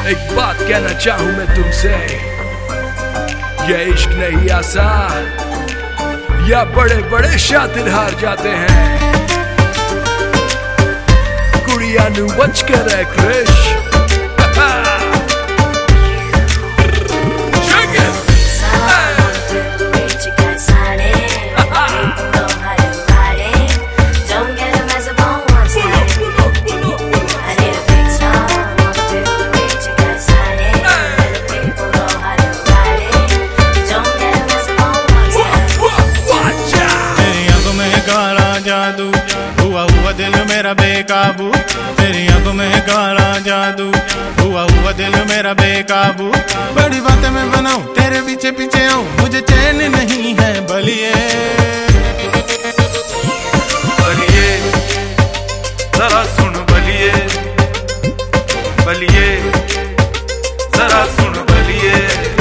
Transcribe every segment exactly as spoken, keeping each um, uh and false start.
एक बात कहना चाहूं मैं तुमसे, ये इश्क नहीं आसान, या बड़े बड़े शातिर हार जाते हैं। कुड़िया नू बच कर है क्रिश। जादू हुआ हुआ दिल मेरा बेकाबू, तेरी आंखों में काला जादू हुआ हुआ दिल मेरा बेकाबू। बड़ी बातें मैं बनाऊं तेरे पीछे पीछे आऊं, मुझे चैन नहीं है बलिए बलिए जरा सुन बलिए, बलिए जरा सुन बलिए।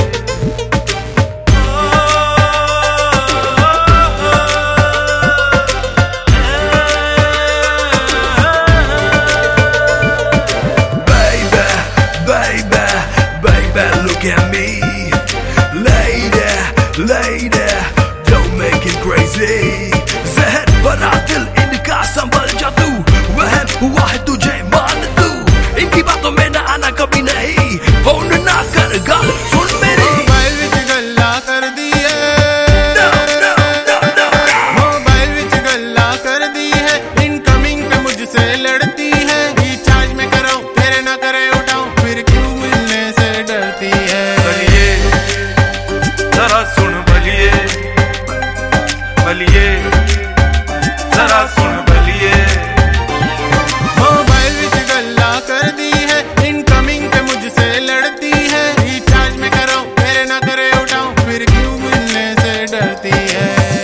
Look at me, lady, lady, don't make it crazy. जहर बना दिल इनका संभल जा तू, वहम हुआ है तुझे मान तू, इनकी बातों में ना आना कभी नहीं, फोन ना कर गाल सुन मेरी। मोबाइल विच गल्ला कर दी है, no, no, no, no, no. Mobile विच गल्ला कर दी है, इनकमिंग पे मुझसे लड़ती है, रिचार्ज में कराऊं तेरे ना करे उठाऊं, फिर क्यों मिलने से डरती है। जरा सुन बलिए, बलिए जरा सुन बलिए। मोबाइल विच गल्ला कर दी है, इनकमिंग पे मुझसे लड़ती है, रिचार्ज में कराऊं तेरे ना करे उठाऊं, फिर क्यों मिलने से डरती है।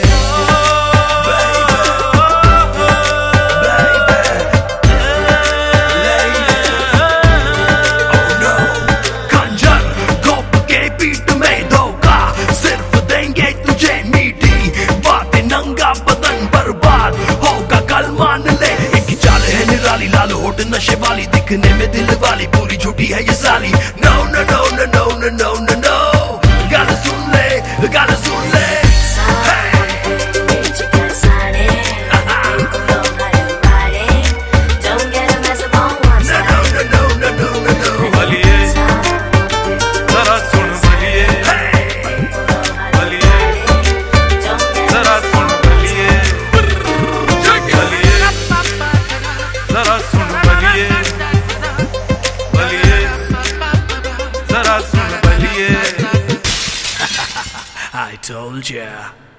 लाल होठ नशे वाली, दिखने में दिल वाली, पूरी झूठी है ये साली। No no no no no no no no no, गाना सुन ले, गाना सुन ले। जरा सुन बलिए, बलिए जरा सुन बलिए। I told ya.